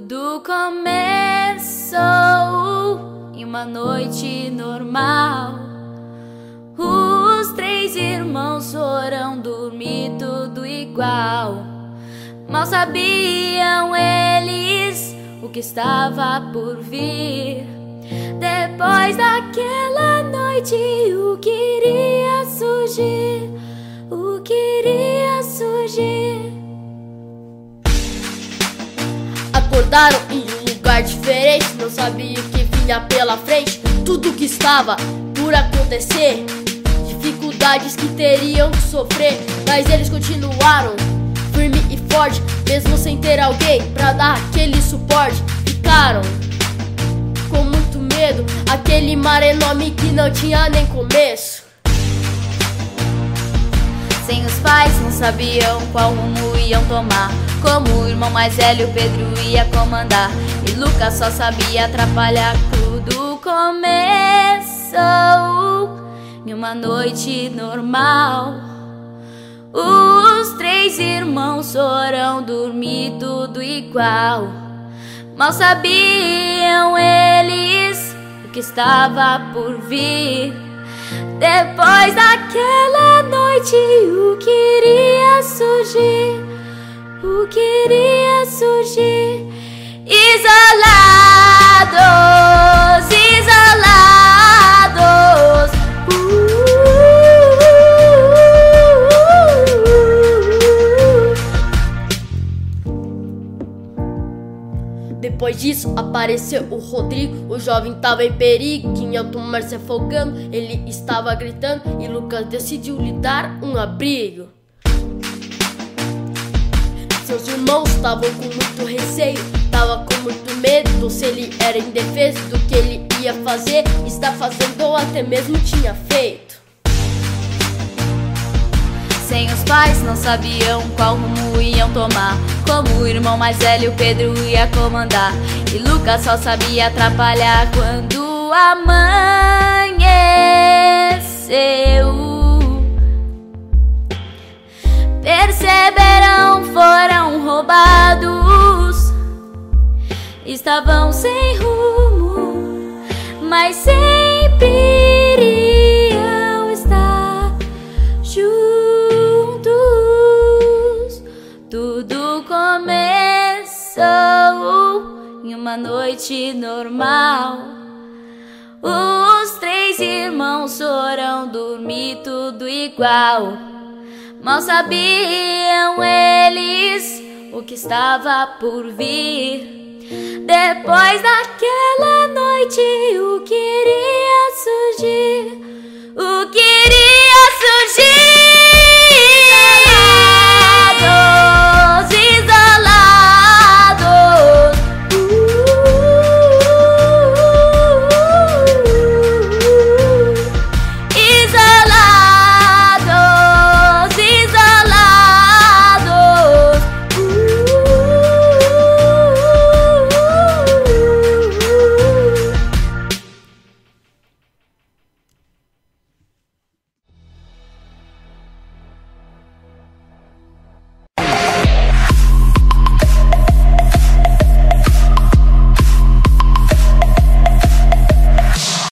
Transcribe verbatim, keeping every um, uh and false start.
Tudo começou em uma noite normal. Os três irmãos foram dormir tudo igual. Mal sabiam eles o que estava por vir. Depois daquela noite, o que iria surgir? O que iria surgir? Acordaram em um lugar diferente, não sabiam o que vinha pela frente. Tudo que estava por acontecer, dificuldades que teriam que sofrer, mas eles continuaram firme e forte, mesmo sem ter alguém pra dar aquele suporte. Ficaram com muito medo, aquele mar enorme que não tinha nem começo. Sem os pais não sabiam qual rumo iam tomar. Como o irmão mais velho, Pedro ia comandar, e Lucas só sabia atrapalhar. Tudo começou em uma noite normal. Os três irmãos foram dormir tudo igual. Mal sabiam eles o que estava por vir. Depois daquela noite, o que iria surgir? O que iria surgir? Isolados, isolados. uh, uh, uh, uh. Depois disso apareceu o Rodrigo. O jovem tava em perigo, em alto mar se afogando. Ele estava gritando e Lucas decidiu lhe dar um abrigo. Seus irmãos estavam com muito receio, estavam com muito medo. Se ele era indefeso do que ele ia fazer, está fazendo ou até mesmo tinha feito. Sem os pais não sabiam qual rumo iam tomar. Como o irmão mais velho, Pedro ia comandar, e Lucas só sabia atrapalhar. Quando amanheceu, perceberam, foram roubados. Estavam sem rumo, mas sempre iriam estar juntos. Tudo começou em uma noite normal. Os três irmãos foram dormir tudo igual. Mal sabiam eles o que estava por vir. Depois daquela